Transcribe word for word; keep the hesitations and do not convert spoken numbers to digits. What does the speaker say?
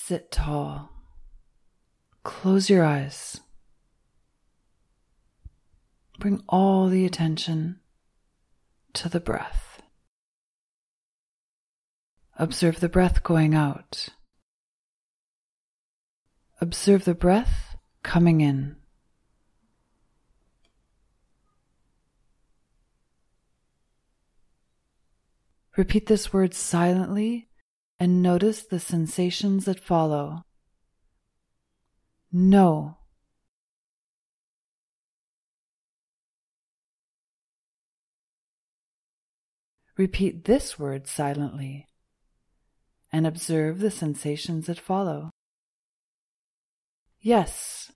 Sit tall. Close your eyes. Bring all the attention to the breath. Observe the breath going out. Observe the breath coming in. Repeat this word silently and notice the sensations that follow. No. Repeat this word silently and observe the sensations that follow. Yes.